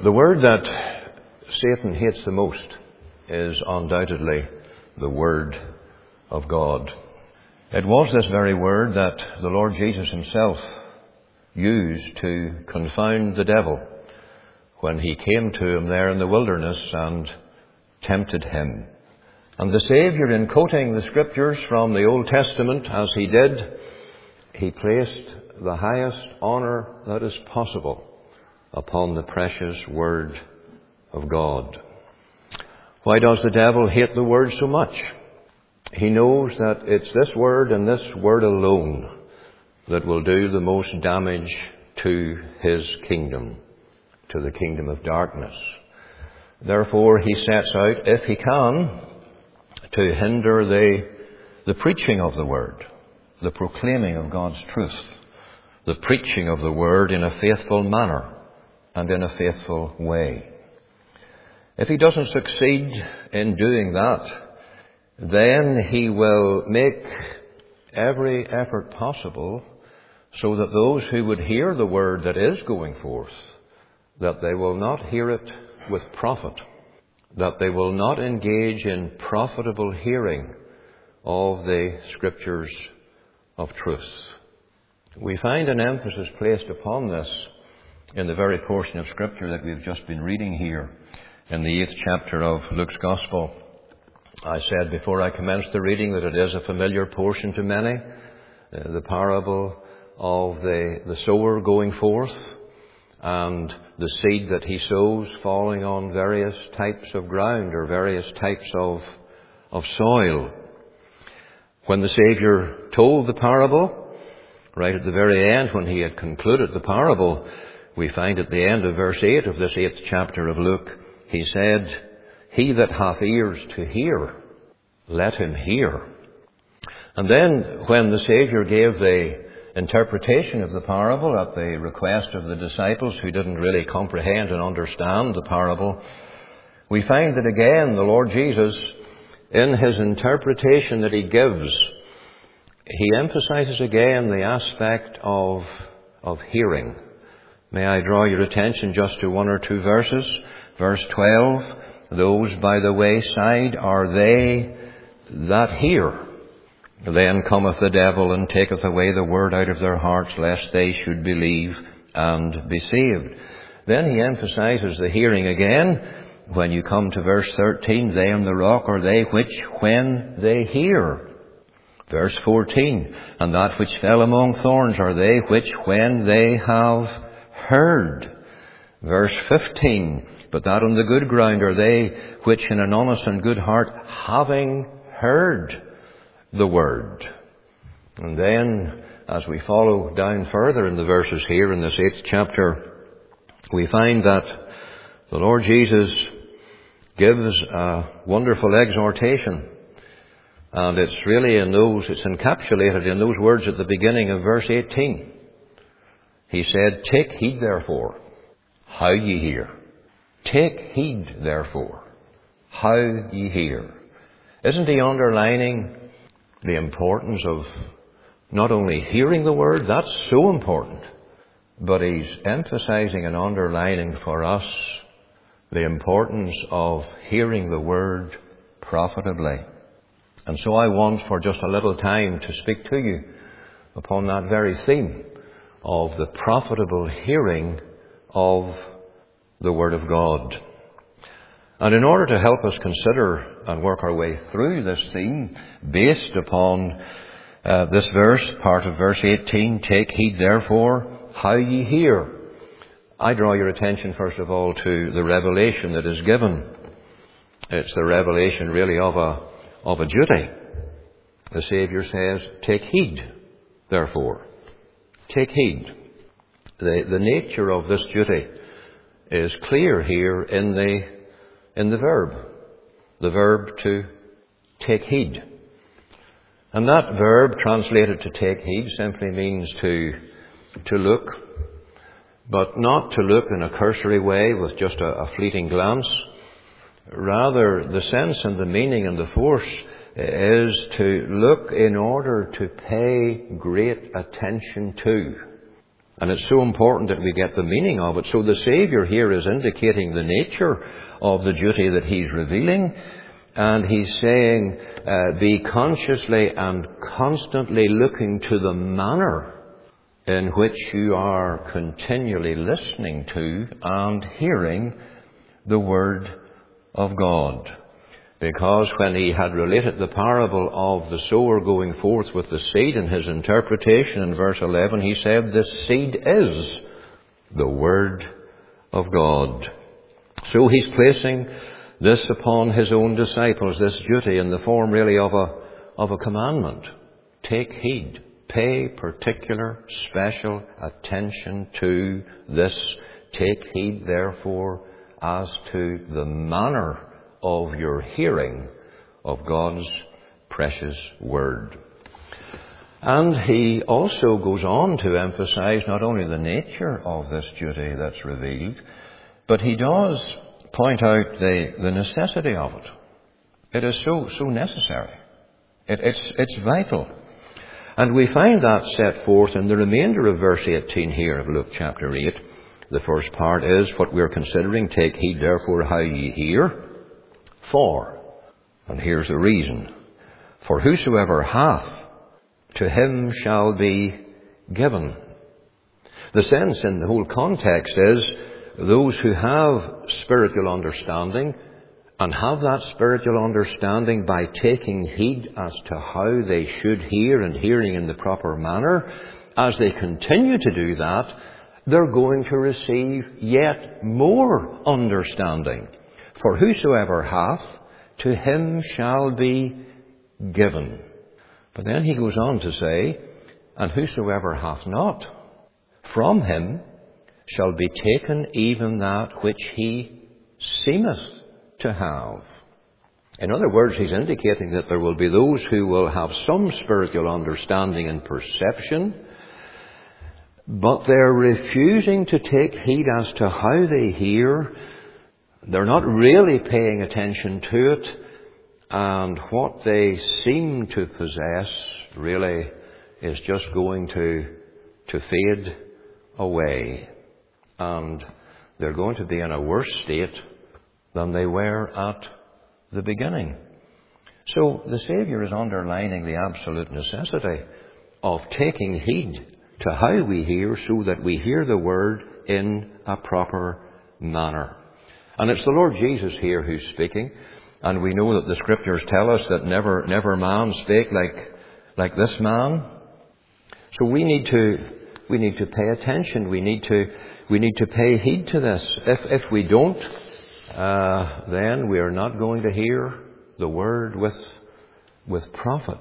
The word that Satan hates the most is undoubtedly the Word of God. It was this very word that the Lord Jesus himself used to confound the devil when he came to him there in the wilderness and tempted him. And the Saviour, in quoting the Scriptures from the Old Testament as he did, he placed the highest honour that is possible upon the precious Word of God. Why does the devil hate the Word so much? He knows that it's this Word and this Word alone that will do the most damage to his kingdom, to the kingdom of darkness. Therefore, he sets out, if he can, to hinder the preaching of the Word, the proclaiming of God's truth, the preaching of the Word in a faithful manner and in a faithful way. If he doesn't succeed in doing that, then he will make every effort possible so that those who would hear the word that is going forth, that they will not hear it with profit, that they will not engage in profitable hearing of the Scriptures of truth. We find an emphasis placed upon this in the very portion of Scripture that we've just been reading here in the 8th chapter of Luke's Gospel. I said before I commenced the reading that it is a familiar portion to many, the parable of the sower going forth and the seed that he sows falling on various types of ground or various types of soil. When the Saviour told the parable, right at the very end, when he had concluded the parable, we find at the end of verse 8 of this 8th chapter of Luke, he said, "He that hath ears to hear, let him hear." And then when the Saviour gave the interpretation of the parable at the request of the disciples who didn't really comprehend and understand the parable, we find that again the Lord Jesus, in his interpretation that he gives, he emphasizes again the aspect of hearing. May I draw your attention just to one or two verses? Verse 12, "Those by the wayside are they that hear. Then cometh the devil and taketh away the word out of their hearts, lest they should believe and be saved." Then he emphasizes the hearing again. When you come to verse 13, "They on the rock are they which when they hear." Verse 14, "And that which fell among thorns are they which when they have heard." Verse 15, "But that on the good ground are they which in an honest and good heart, having heard the word." And then, as we follow down further in the verses here in this 8th chapter, we find that the Lord Jesus gives a wonderful exhortation. And it's really it's encapsulated in those words at the beginning of verse 18. He said, "Take heed therefore how ye hear." Take heed therefore how ye hear. Isn't he underlining the importance of not only hearing the word, that's so important, but he's emphasizing and underlining for us the importance of hearing the word profitably. And so I want for just a little time to speak to you upon that very theme of the profitable hearing of the Word of God. And in order to help us consider and work our way through this theme, based upon this verse, part of verse 18, "Take heed therefore how ye hear," I draw your attention first of all to the revelation that is given. It's the revelation really of a duty. The Saviour says, "Take heed therefore." Take heed. The nature of this duty is clear here in the verb to take heed. And that verb translated to take heed simply means to look, but not to look in a cursory way with just a fleeting glance. Rather, the sense and the meaning and the force is to look in order to pay great attention to. And it's so important that we get the meaning of it. So the Saviour here is indicating the nature of the duty that He's revealing. And He's saying, be consciously and constantly looking to the manner in which you are continually listening to and hearing the Word of God. Because when He had related the parable of the sower going forth with the seed in His interpretation in verse 11, He said, this seed is the Word of God. So He's placing this upon His own disciples, this duty, in the form really of a commandment. Take heed. Pay particular, special attention to this. Take heed, therefore, as to the manner of your hearing of God's precious Word. And He also goes on to emphasize not only the nature of this duty that's revealed, but He does point out the necessity of it. It is so necessary. It's vital. And we find that set forth in the remainder of verse 18 here of Luke chapter 8. The first part is what we're considering, take heed therefore how ye hear. For, and here's the reason, for whosoever hath, to him shall be given. The sense in the whole context is those who have spiritual understanding and have that spiritual understanding by taking heed as to how they should hear and hearing in the proper manner, as they continue to do that, they're going to receive yet more understanding. For whosoever hath, to him shall be given. But then he goes on to say, and whosoever hath not, from him shall be taken even that which he seemeth to have. In other words, he's indicating that there will be those who will have some spiritual understanding and perception, but they're refusing to take heed as to how they hear. They're not really paying attention to it, and what they seem to possess really is just going to fade away. And they're going to be in a worse state than they were at the beginning. So the Saviour is underlining the absolute necessity of taking heed to how we hear, so that we hear the Word in a proper manner. And it's the Lord Jesus here who's speaking, and we know that the Scriptures tell us that never man spake like this man. So we need to pay attention. We need to pay heed to this. If we don't, then we are not going to hear the Word with profit.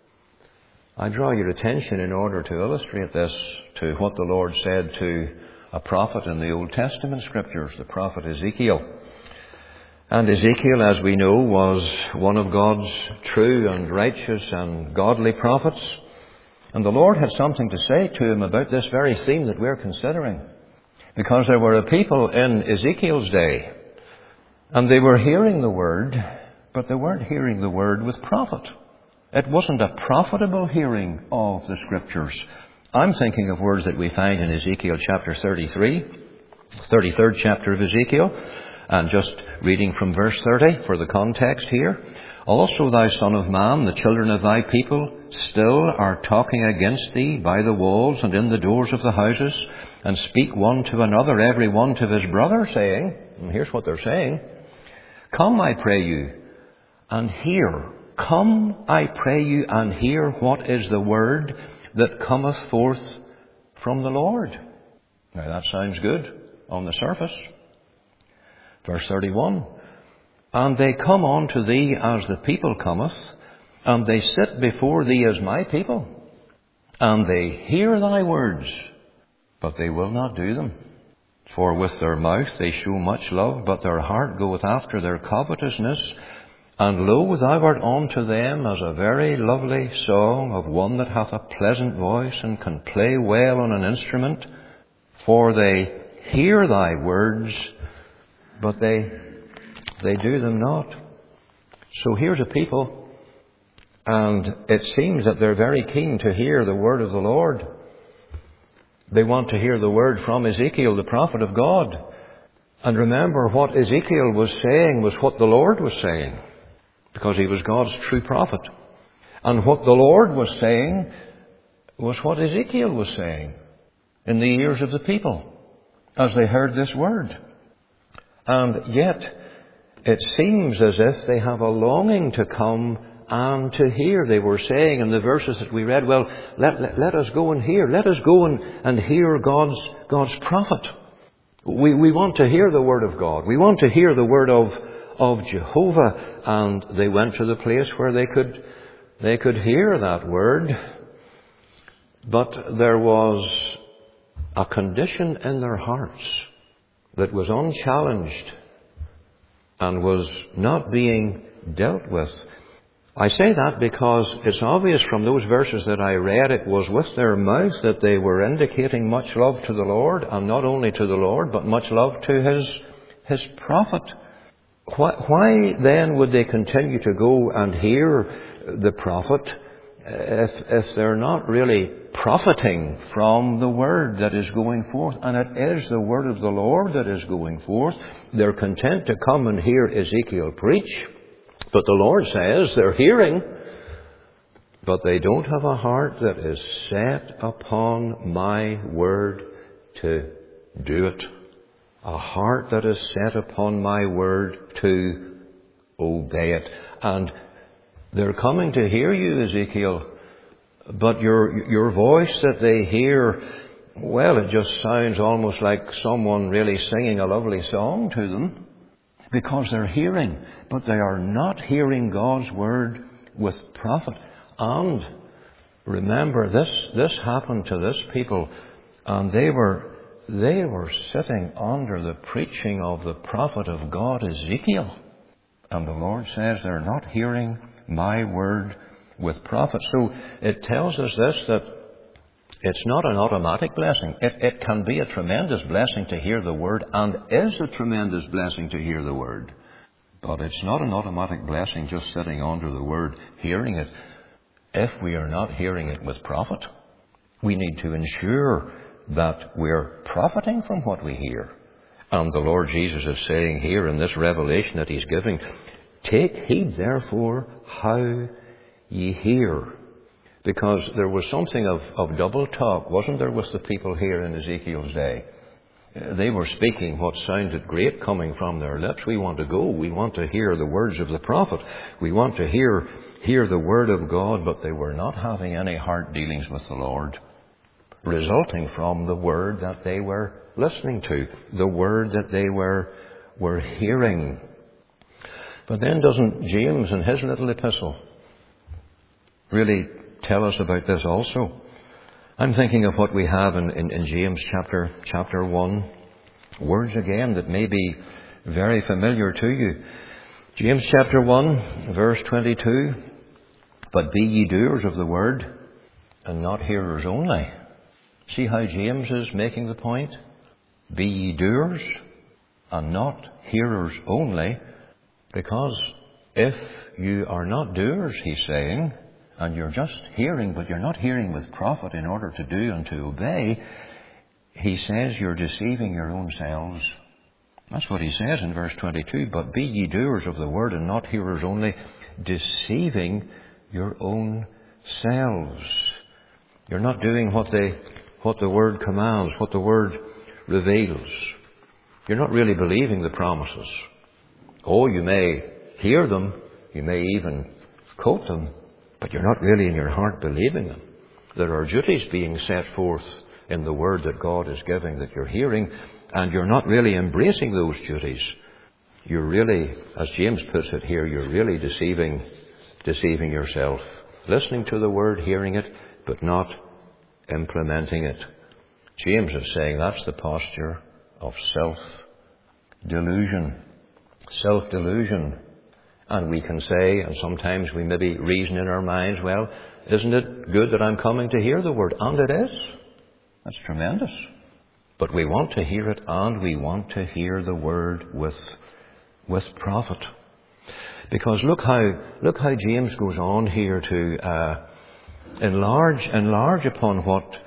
I draw your attention, in order to illustrate this, to what the Lord said to a prophet in the Old Testament Scriptures, the prophet Ezekiel. And Ezekiel, as we know, was one of God's true and righteous and godly prophets. And the Lord had something to say to him about this very theme that we're considering. Because there were a people in Ezekiel's day, and they were hearing the Word, but they weren't hearing the Word with profit. It wasn't a profitable hearing of the Scriptures. I'm thinking of words that we find in Ezekiel chapter 33, 33rd chapter of Ezekiel, and just reading from verse 30 for the context here. Also, thou son of man, the children of thy people still are talking against thee by the walls and in the doors of the houses, and speak one to another, every one to his brother, saying, and here's what they're saying, come, I pray you, and hear. Come, I pray you, and hear what is the word that cometh forth from the Lord. Now that sounds good on the surface. Verse 31. And they come unto thee as the people cometh, and they sit before thee as my people, and they hear thy words, but they will not do them. For with their mouth they show much love, but their heart goeth after their covetousness. And lo, thou art unto them as a very lovely song of one that hath a pleasant voice and can play well on an instrument. For they hear thy words, but they do them not. So here's a people, and it seems that they're very keen to hear the word of the Lord. They want to hear the word from Ezekiel, the prophet of God. And remember, what Ezekiel was saying was what the Lord was saying, because he was God's true prophet. And what the Lord was saying was what Ezekiel was saying in the ears of the people as they heard this word. And yet, it seems as if they have a longing to come and to hear. They were saying in the verses that we read, well, let us go and hear. Let us go and hear God's prophet. We want to hear the word of God. We want to hear the word of Jehovah. And they went to the place where they could hear that word. But there was a condition in their hearts that was unchallenged and was not being dealt with. I say that because it's obvious from those verses that I read, it was with their mouth that they were indicating much love to the Lord, and not only to the Lord, but much love to His prophet. Why then would they continue to go and hear the prophet if they're not really profiting from the word that is going forth? And it is the word of the Lord that is going forth. They're content to come and hear Ezekiel preach, but the Lord says they're hearing, but they don't have a heart that is set upon my word to do it. A heart that is set upon my word to obey it. And they're coming to hear you, Ezekiel, but your voice that they hear, well, it just sounds almost like someone really singing a lovely song to them, because they're hearing, but they are not hearing God's word with profit. And remember, this happened to this people, and they were sitting under the preaching of the prophet of God, Ezekiel. And the Lord says they're not hearing my word with profit. So it tells us this, that it's not an automatic blessing. It can be a tremendous blessing to hear the word, and is a tremendous blessing to hear the word. But it's not an automatic blessing just sitting under the word, hearing it, if we are not hearing it with profit. We need to ensure that we're profiting from what we hear. And the Lord Jesus is saying here in this revelation that He's giving, take heed therefore how ye hear. Because there was something of double talk, wasn't there, with the people here in Ezekiel's day? They were speaking what sounded great coming from their lips. We want to go. We want to hear the words of the prophet. We want to hear the word of God, but they were not having any heart dealings with the Lord, resulting from the word that they were listening to, the word that they were hearing. But then doesn't James in his little epistle really tell us about this also? I'm thinking of what we have in James chapter 1. Words again that may be very familiar to you. James chapter 1, verse 22. But be ye doers of the word, and not hearers only. See how James is making the point? Be ye doers, and not hearers only. Because if you are not doers, he's saying, and you're just hearing, but you're not hearing with profit in order to do and to obey, he says you're deceiving your own selves. That's what he says in verse 22. But be ye doers of the word and not hearers only, deceiving your own selves. You're not doing what the word commands, what the word reveals. You're not really believing the promises. Oh, you may hear them, you may even quote them, but you're not really in your heart believing them. There are duties being set forth in the word that God is giving that you're hearing, and you're not really embracing those duties. You're really, as James puts it here, you're really deceiving yourself. Listening to the word, hearing it, but not implementing it. James is saying that's the posture of self-delusion. Self-delusion. And we can say, and sometimes we maybe reason in our minds, well, isn't it good that I'm coming to hear the word? And it is. That's tremendous. But we want to hear it, and we want to hear the word with profit. Because look how James goes on here to enlarge upon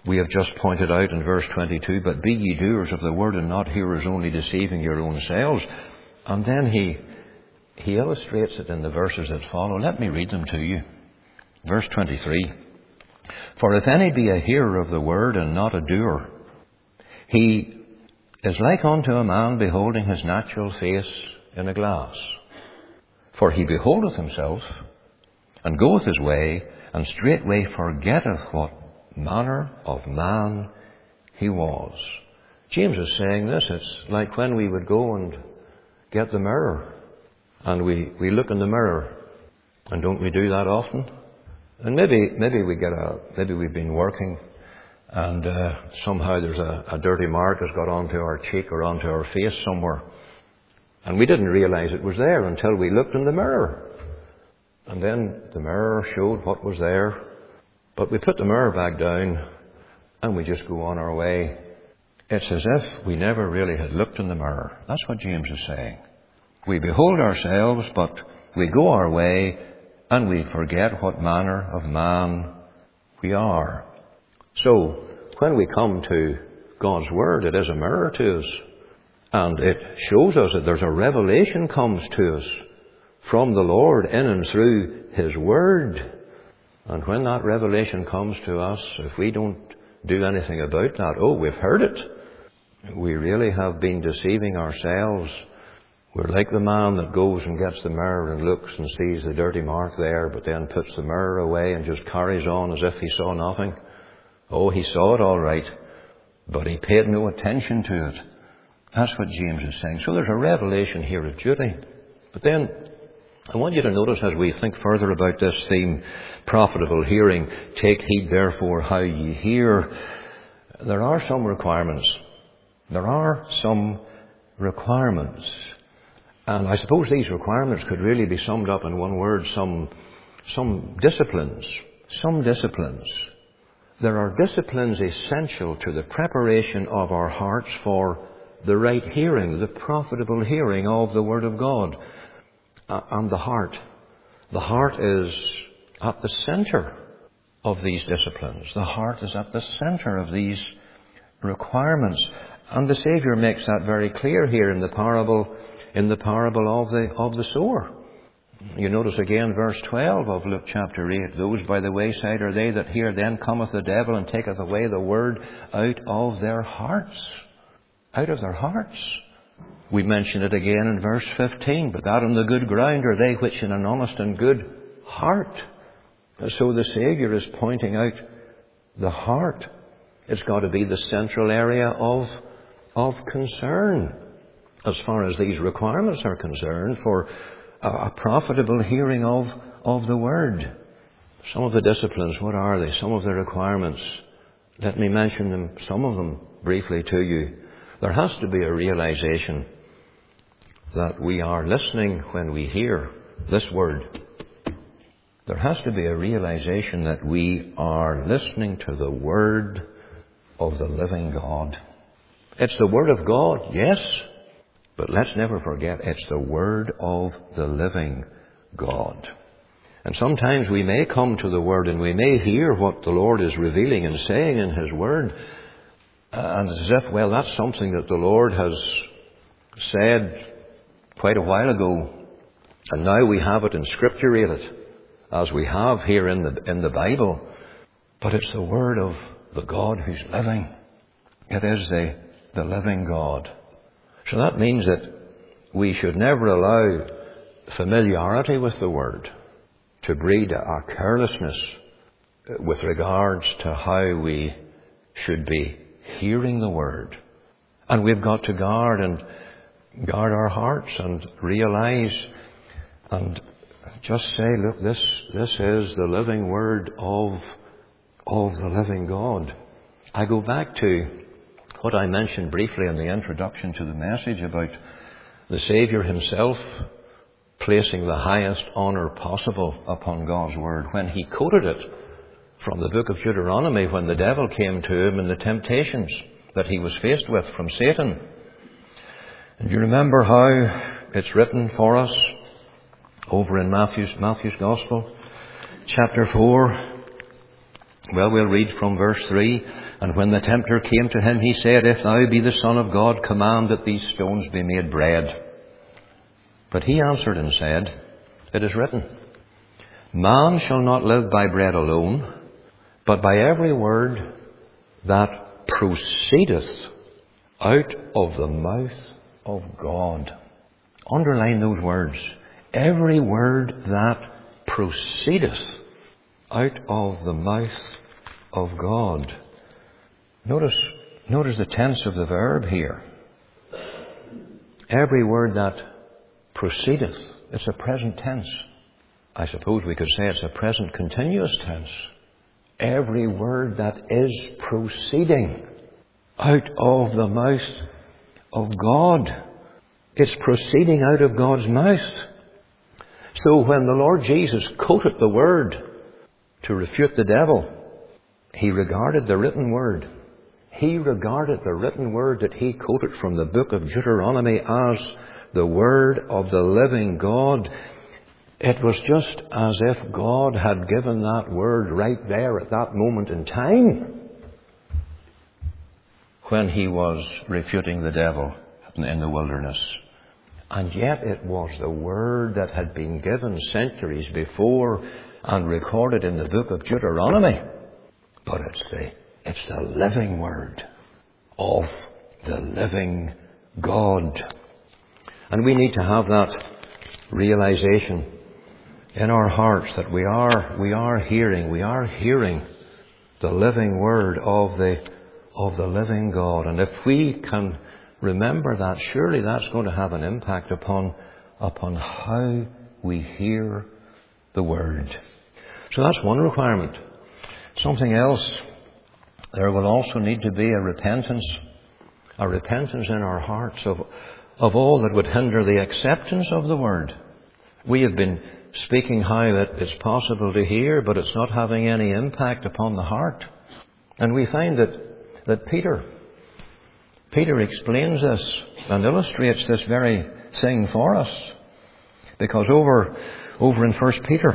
We have just pointed out in verse 22, but be ye doers of the word and not hearers only, deceiving your own selves. And then he illustrates it in the verses that follow. Let me read them to you. Verse 23. For if any be a hearer of the word and not a doer, he is like unto a man beholding his natural face in a glass. For he beholdeth himself, and goeth his way, and straightway forgetteth what manner of man he was. James is saying this. It's like when we would go and get the mirror, and we look in the mirror, and don't we do that often? And maybe we've been working, and somehow there's a dirty mark has got onto our cheek or onto our face somewhere, and we didn't realize it was there until we looked in the mirror. And then the mirror showed what was there. But we put the mirror back down and we just go on our way. It's as if we never really had looked in the mirror. That's what James is saying. We behold ourselves, but we go our way and we forget what manner of man we are. So, when we come to God's Word, it is a mirror to us. And it shows us that there's a revelation comes to us from the Lord in and through His Word. And when that revelation comes to us, if we don't do anything about that, we've heard it. We really have been deceiving ourselves. We're like the man that goes and gets the mirror and looks and sees the dirty mark there, but then puts the mirror away and just carries on as if he saw nothing. He saw it all right, but he paid no attention to it. That's what James is saying. So there's a revelation here of duty. But then I want you to notice as we think further about this theme, profitable hearing, take heed therefore how ye hear. There are some requirements. There are some requirements. And I suppose these requirements could really be summed up in one word, some disciplines. Some disciplines. There are disciplines essential to the preparation of our hearts for the right hearing, the profitable hearing of the Word of God. And the heart. The heart is at the center of these disciplines. The heart is at the center of these requirements. And the Saviour makes that very clear here in the parable of the sower. You notice again verse 12 of Luke chapter 8. Those by the wayside are they that hear, then cometh the devil and taketh away the word out of their hearts. Out of their hearts. We mention it again in verse 15. But that on the good ground are they which in an honest and good heart. So the Saviour is pointing out the heart. It's got to be the central area of concern as far as these requirements are concerned for a profitable hearing of the Word. Some of the disciplines, what are they? Some of the requirements. Let me mention them, some of them briefly to you. There has to be a realization that we are listening when we hear this Word. There has to be a realization that we are listening to the Word of the living God. It's the Word of God, yes, but let's never forget it's the Word of the living God. And sometimes we may come to the Word and we may hear what the Lord is revealing and saying in His Word, and it's as if, well, that's something that the Lord has said quite a while ago, and now we have it inscripturated, as we have here in the Bible. But it's the Word of the God who's living. It is the living God. So that means that we should never allow familiarity with the Word to breed a carelessness with regards to how we should be hearing the Word. And we've got to guard our hearts and realize and just say, look, this is the living Word of the living God. I go back to what I mentioned briefly in the introduction to the message about the Saviour Himself placing the highest honour possible upon God's Word when He quoted it from the book of Deuteronomy when the devil came to Him in the temptations that He was faced with from Satan. And you remember how it's written for us over in Matthew's Gospel, chapter 4. Well, we'll read from verse 3. And when the tempter came to him, he said, If thou be the Son of God, command that these stones be made bread. But he answered and said, It is written, Man shall not live by bread alone, but by every word that proceedeth out of the mouth of God. Underline those words. Every word that proceedeth out of the mouth of God. Notice the tense of the verb here. Every word that proceedeth. It's a present tense. I suppose we could say it's a present continuous tense. Every word that is proceeding out of the mouth of God. It's proceeding out of God's mouth. So when the Lord Jesus quoted the word to refute the devil, he regarded the written word. He regarded the written word that he quoted from the book of Deuteronomy as the word of the living God. It was just as if God had given that word right there at that moment in time when he was refuting the devil in the wilderness. And yet it was the word that had been given centuries before and recorded in the book of Deuteronomy. But it's the living word of the living God. And we need to have that realization in our hearts that we are hearing the living word of the living God. And if we can remember that, surely that's going to have an impact upon how we hear the word. So that's one requirement. Something else, there will also need to be a repentance in our hearts of all that would hinder the acceptance of the word. We have been speaking how it's possible to hear, but it's not having any impact upon the heart. And we find that Peter explains this and illustrates this very thing for us. Because over in 1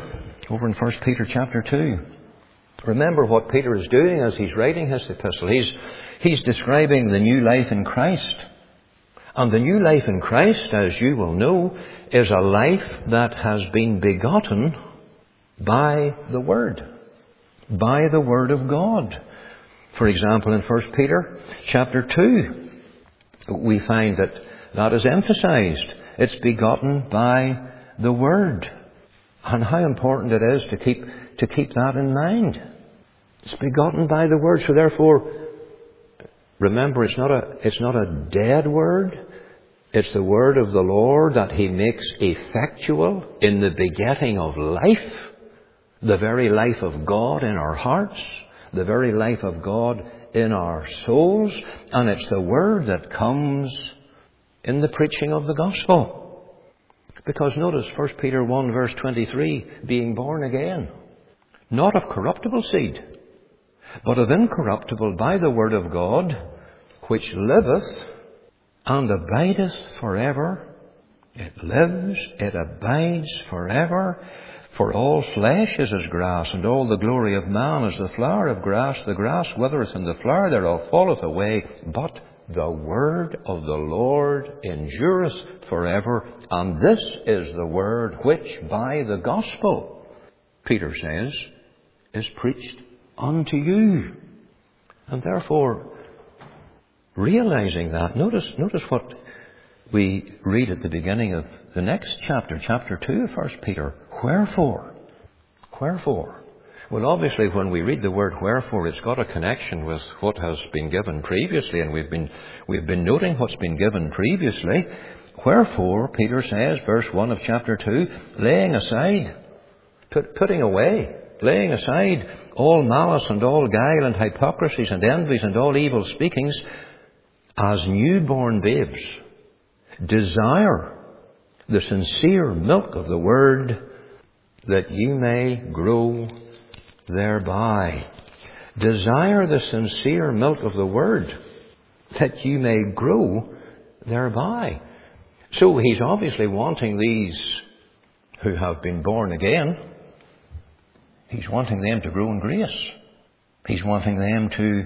Peter chapter 2, remember what Peter is doing as he's writing his epistle. He's describing the new life in Christ. And the new life in Christ, as you will know, is a life that has been begotten by the Word of God. For example, in 1 Peter chapter 2, we find that is emphasized. It's begotten by the Word. And how important it is to keep that in mind. It's begotten by the Word. So therefore, remember, it's not a dead word. It's the word of the Lord that He makes effectual in the begetting of life, the very life of God in our hearts, the very life of God in our souls, and it's the word that comes in the preaching of the gospel. Because notice 1 Peter 1 verse 23, being born again, not of corruptible seed, but of incorruptible by the word of God, which liveth and abideth forever. It lives, it abides forever. For all flesh is as grass, and all the glory of man is the flower of grass. The grass withereth, and the flower thereof falleth away. But the word of the Lord endureth forever. And this is the word which by the gospel, Peter says, is preached unto you. And therefore, realizing that, notice what we read at the beginning of the next chapter 2 of 1 Peter. Wherefore? Well, obviously, when we read the word wherefore, it's got a connection with what has been given previously, and we've been noting what's been given previously. Wherefore, Peter says, verse 1 of chapter 2, laying aside, laying aside all malice and all guile and hypocrisies and envies and all evil speakings, as newborn babes, desire the sincere milk of the word, that you may grow thereby. Desire the sincere milk of the word, that you may grow thereby. So he's obviously wanting these who have been born again, he's wanting them to grow in grace. He's wanting them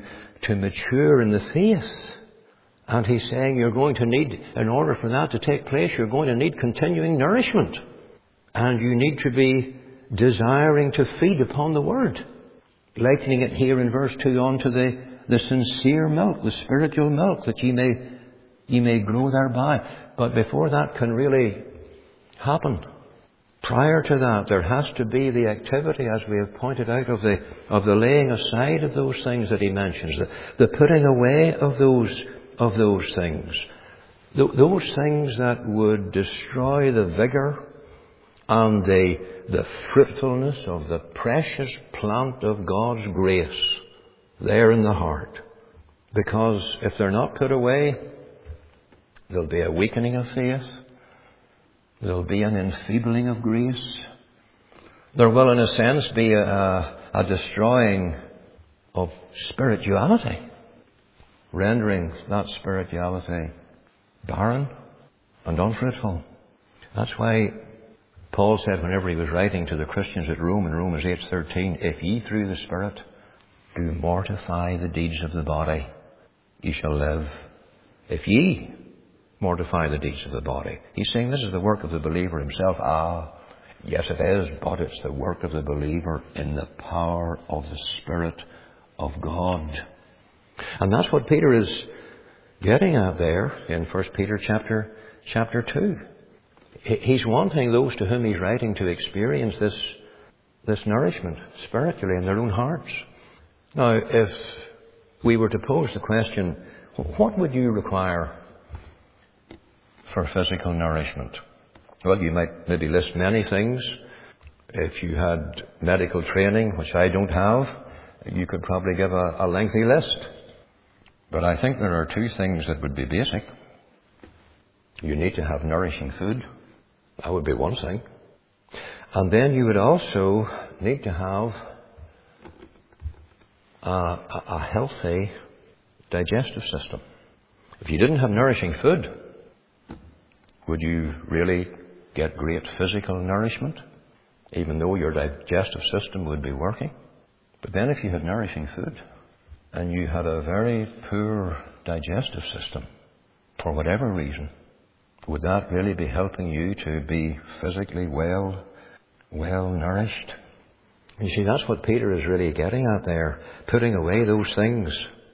to mature in the faith. And he's saying you're going to need, in order for that to take place, you're going to need continuing nourishment. And you need to be desiring to feed upon the Word. Likening it here in verse 2 on to the sincere milk, the spiritual milk, that ye may grow thereby. But before that can really happen, prior to that, there has to be the activity, as we have pointed out, of the laying aside of those things that he mentions, the putting away of those things. Those things that would destroy the vigour and the fruitfulness of the precious plant of God's grace there in the heart. Because if they're not put away, there'll be a weakening of faith. There'll be an enfeebling of grace. There will, in a sense, be a destroying of spirituality, rendering that spirituality barren and unfruitful. That's why Paul said, whenever he was writing to the Christians at Rome in Romans 8:13, if ye through the Spirit do mortify the deeds of the body, ye shall live. If ye mortify the deeds of the body. He's saying this is the work of the believer himself. Yes it is, but it's the work of the believer in the power of the Spirit of God. And that's what Peter is getting at there in 1 Peter chapter 2. He's wanting those to whom he's writing to experience this nourishment spiritually in their own hearts. Now, if we were to pose the question, what would you require for physical nourishment? Well, you might maybe list many things. If you had medical training, which I don't have, you could probably give a lengthy list. But I think there are two things that would be basic. You need to have nourishing food. That would be one thing. And then you would also need to have a healthy digestive system. If you didn't have nourishing food, would you really get great physical nourishment, even though your digestive system would be working? But then if you had nourishing food and you had a very poor digestive system, for whatever reason, would that really be helping you to be physically well nourished? You see, that's what Peter is really getting at there. Putting away those things.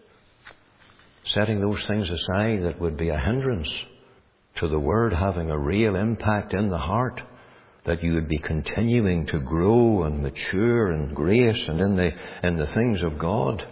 Setting those things aside that would be a hindrance to the Word having a real impact in the heart. That you would be continuing to grow and mature in grace and in the things of God.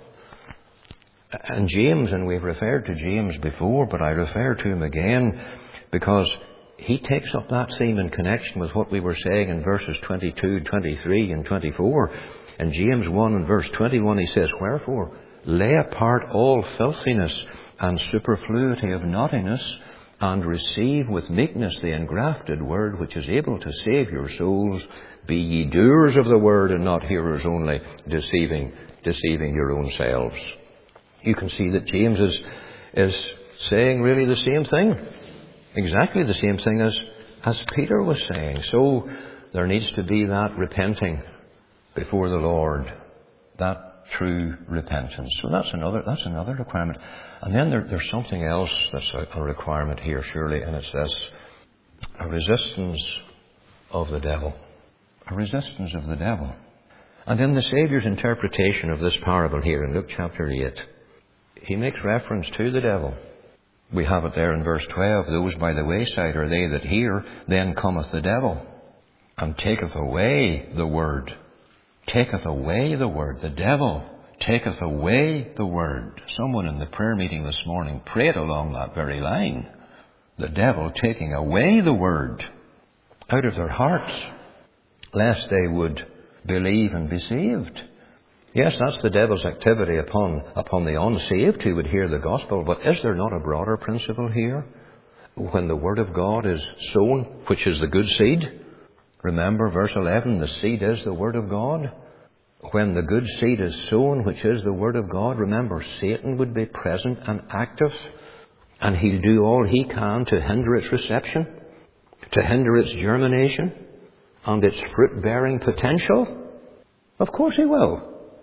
And James, and we've referred to James before, but I refer to him again because he takes up that theme in connection with what we were saying in verses 22, 23 and 24. In James 1 and verse 21 he says, wherefore lay apart all filthiness and superfluity of naughtiness, and receive with meekness the engrafted word which is able to save your souls. Be ye doers of the word and not hearers only, deceiving your own selves. You can see that James is saying really the same thing. Exactly the same thing as Peter was saying. So there needs to be that repenting before the Lord. That true repentance. So that's another requirement. And then there's something else that's a requirement here, surely, and it's this: a resistance of the devil. A resistance of the devil. And in the Saviour's interpretation of this parable here in Luke chapter 8, he makes reference to the devil. We have it there in verse 12. Those by the wayside are they that hear, then cometh the devil, and taketh away the word. Taketh away the word. The devil taketh away the word. Someone in the prayer meeting this morning prayed along that very line. The devil taking away the word out of their hearts, lest they would believe and be saved. Yes, that's the devil's activity upon the unsaved who would hear the gospel. But is there not a broader principle here? When the word of God is sown, which is the good seed. Remember verse 11, the seed is the word of God. When the good seed is sown, which is the word of God, remember Satan would be present and active. And he'll do all he can to hinder its reception, to hinder its germination and its fruit-bearing potential. Of course he will.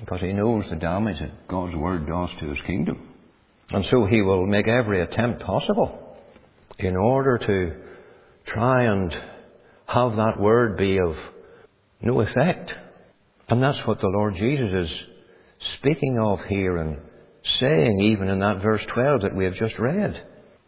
because he knows the damage that God's Word does to his kingdom. And so he will make every attempt possible in order to try and have that Word be of no effect. And that's what the Lord Jesus is speaking of here and saying even in that verse 12 that we have just read.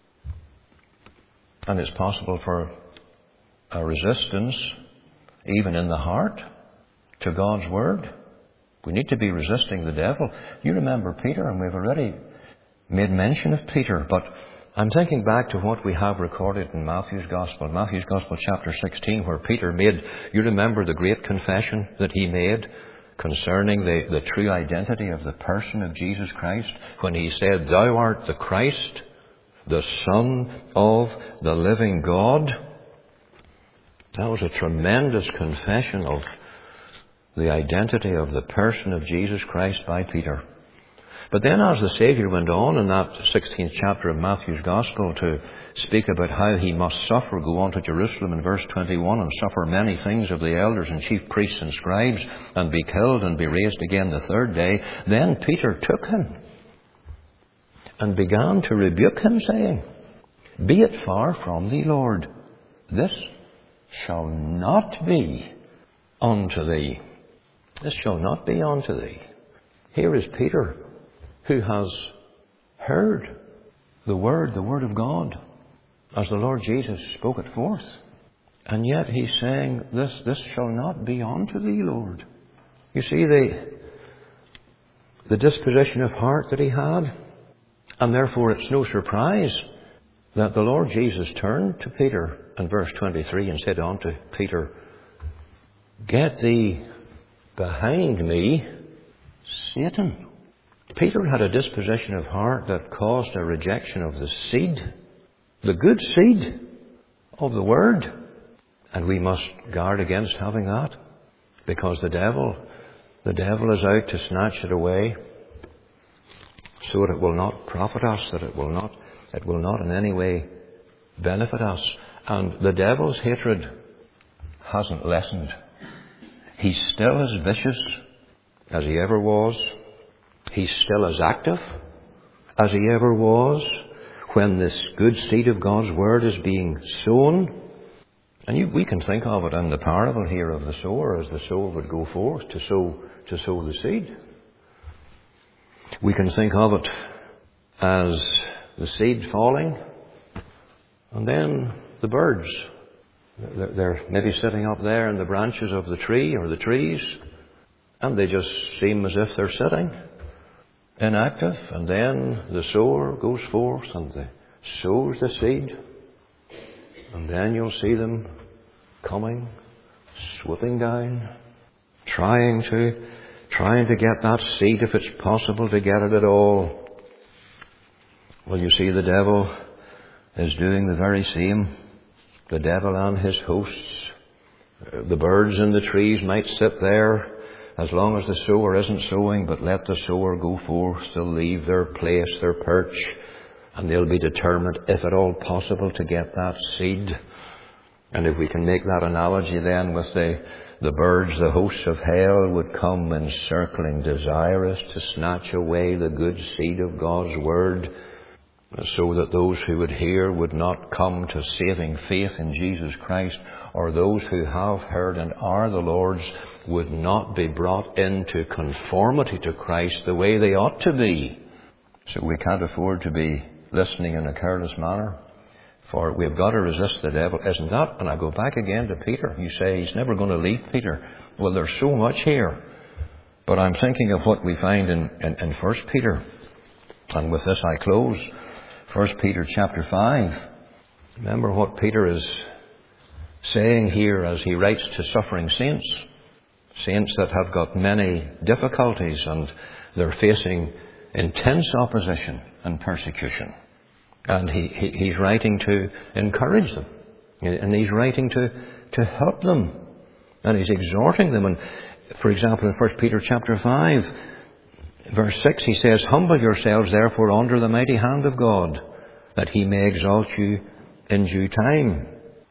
And it's possible for a resistance even in the heart to God's Word. We need to be resisting the devil. You remember Peter, and we've already made mention of Peter, but I'm thinking back to what we have recorded in Matthew's Gospel chapter 16, where Peter made, you remember the great confession that he made concerning the true identity of the person of Jesus Christ, when he said, "Thou art the Christ, the Son of the living God." That was a tremendous confession of the identity of the person of Jesus Christ by Peter. But then as the Saviour went on in that 16th chapter of Matthew's Gospel to speak about how he must suffer, go on to Jerusalem in verse 21, and suffer many things of the elders and chief priests and scribes, and be killed and be raised again the third day, then Peter took him and began to rebuke him, saying, "Be it far from thee, Lord, this shall not be unto thee." This shall not be unto thee. Here is Peter, who has heard the Word of God, as the Lord Jesus spoke it forth. And yet he's saying, this shall not be unto thee, Lord. You see the disposition of heart that he had. And therefore it's no surprise that the Lord Jesus turned to Peter in verse 23 and said unto Peter, "Get thee behind me, Satan." Peter had a disposition of heart that caused a rejection of the seed, the good seed of the Word. And we must guard against having that, because the devil is out to snatch it away, so that it will not profit us, that it will not in any way benefit us. And the devil's hatred hasn't lessened. He's still as vicious as he ever was. He's still as active as he ever was when this good seed of God's Word is being sown. And we can think of it in the parable here of the sower, as the sower would go forth to sow the seed. We can think of it as the seed falling, and then the birds, they're maybe sitting up there in the branches of the tree or the trees, and they just seem as if they're sitting inactive. And then the sower goes forth and sows the seed, and then you'll see them coming, swooping down, trying to get that seed, if it's possible to get it at all. Well, you see, the devil is doing the very same. The devil and his hosts. The birds in the trees might sit there as long as the sower isn't sowing, but let the sower go forth. They'll leave their place, their perch, and they'll be determined, if at all possible, to get that seed. And if we can make that analogy then with the birds, the hosts of hell would come encircling, desirous to snatch away the good seed of God's Word, so that those who would hear would not come to saving faith in Jesus Christ, or those who have heard and are the Lord's would not be brought into conformity to Christ the way they ought to be. So we can't afford to be listening in a careless manner, for we've got to resist the devil, isn't that? And I go back again to Peter. You say he's never going to leave Peter. Well, there's so much here. But I'm thinking of what we find in 1 Peter. And with this I close. 1 Peter chapter 5. Remember what Peter is saying here as he writes to suffering saints. Saints that have got many difficulties, and they're facing intense opposition and persecution. And he's writing to encourage them. And he's writing to help them. And he's exhorting them. And for example, in 1 Peter chapter 5, verse 6, he says, "Humble yourselves therefore under the mighty hand of God, that he may exalt you in due time,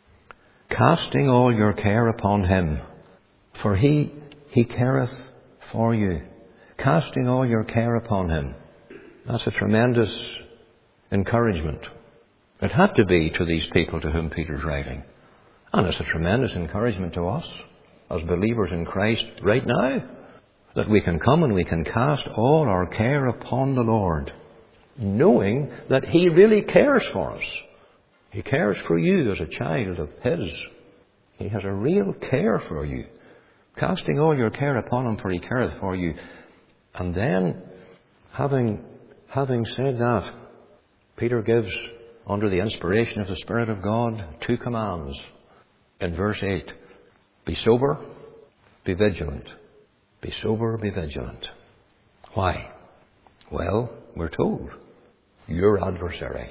casting all your care upon him, for he careth for you." casting all your care upon him. That's a tremendous encouragement. It had to be to these people to whom Peter's writing. And it's a tremendous encouragement to us as believers in Christ right now, that we can come and we can cast all our care upon the Lord, knowing that he really cares for us. He cares for you as a child of his. He has a real care for you. Casting all your care upon him, for he careth for you. And then, having said that, Peter gives, under the inspiration of the Spirit of God, 2 commands. In verse 8, be sober, be vigilant. Be sober, be vigilant. Why? Well, we're told, your adversary,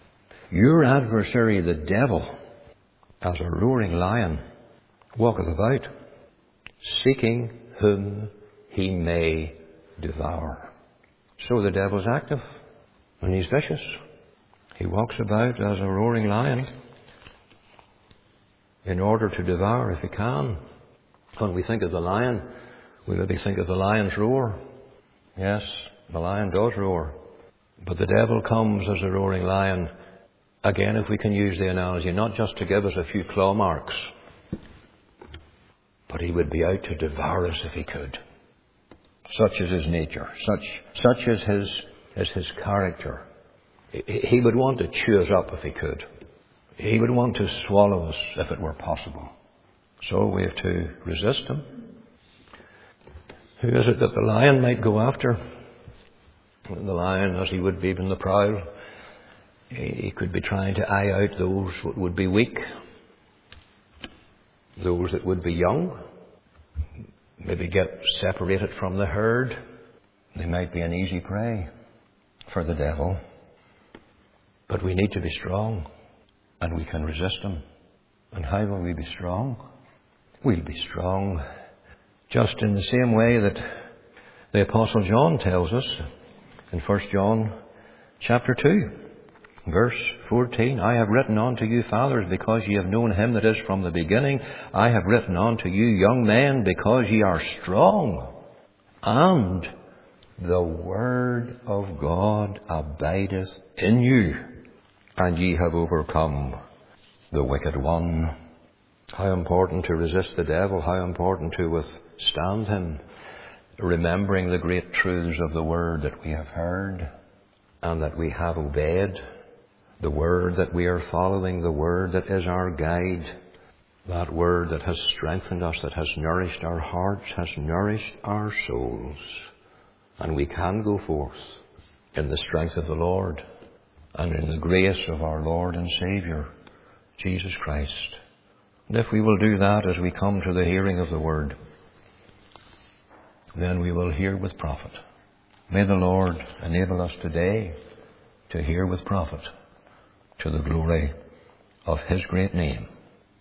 the devil, as a roaring lion, walketh about, seeking whom he may devour. So the devil's active, and he's vicious. He walks about as a roaring lion in order to devour if he can. When we think of the lion, we maybe think of the lion's roar. Yes, the lion does roar. But the devil comes as a roaring lion, again, if we can use the analogy, not just to give us a few claw marks, but he would be out to devour us if he could. Such is his nature. Such is his character. He would want to chew us up if he could. He would want to swallow us if it were possible. So we have to resist him. Who is it that the lion might go after? The lion, as he would be in the prowl, he could be trying to eye out those that would be weak, those that would be young, maybe get separated from the herd. They might be an easy prey for the devil. But we need to be strong, and we can resist him. And how will we be strong? We'll be strong just in the same way that the Apostle John tells us in 1 John chapter 2, verse 14. I have written unto you, fathers, because ye have known him that is from the beginning. I have written unto you, young men, because ye are strong, and the word of God abideth in you, and ye have overcome the wicked one. How important to resist the devil, how important to withstand him, remembering the great truths of the word that we have heard and that we have obeyed, the word that we are following, the word that is our guide, that word that has strengthened us, that has nourished our hearts, has nourished our souls. And we can go forth in the strength of the Lord and in the grace of our Lord and Saviour, Jesus Christ. And if we will do that as we come to the hearing of the word, then we will hear with profit. May the Lord enable us today to hear with profit, to the glory of his great name.